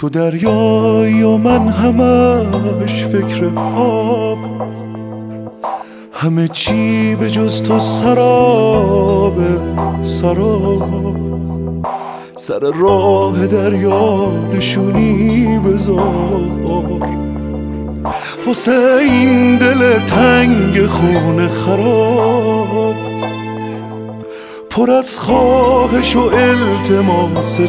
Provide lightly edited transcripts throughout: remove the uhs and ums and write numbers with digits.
تو دریایی و من همش فکر آب، همه چی به جز تو سراب سراب. سر راه دریا نشونی بذار واسه این دل تنگ خونه خراب، پر از خواهش و التماس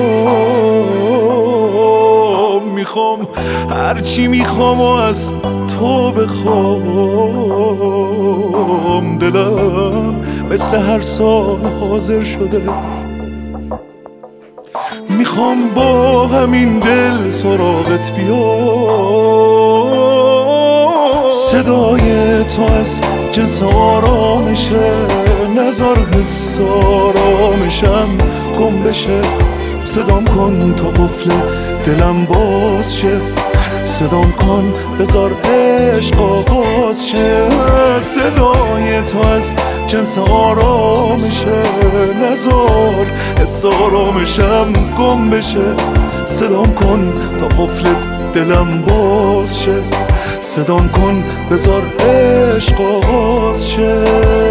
چشام. میخوام هرچی میخوام و از تو بخوام. دلم مثل هر سال حاضر شده، میخوام با همین دل سراغت بیام. صدای تو از جنس آرامشه، نذار حس آرامشم گم بشه. صدام کن تا قفل دلم باز شه، صدام کن بذار عشق آغاز شه. صدای تو از جنس آرامشه، نذار حس آرامشم گم بشه. صدام کن تا قفل دلم باز شه، صدام کن بذار عشق آغاز شه.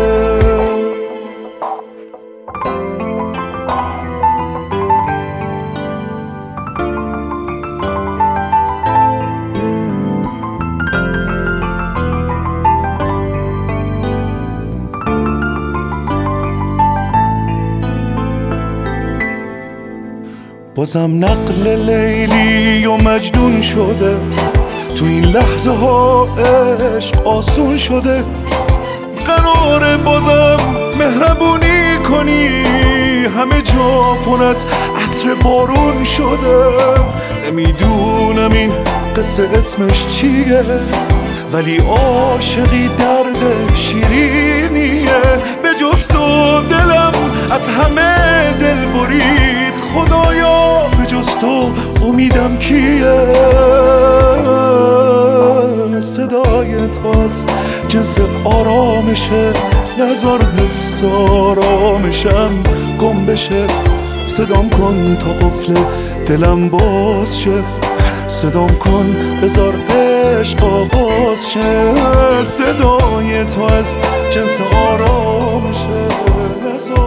بازم نقل لیلی و مجنون شده، تو این لحظه ها عشق آسون شده. قراره بازم مهربونی کنی، همه جا پر از عطر بارون شده. نمیدونم این قصه اسمش چیه، ولی عاشقی درد شیرینیه. به جز تو دلم از همه دل برید، خدایا به جز تو امیدم کیه. صدای تو از جنس آرامشه، نذار حس آرامشم گم بشه. صدام کن تا قفل دلم باز شه، صدام کن بذار عشق آغاز شه. صدای تو از جنس آرامشه، نذار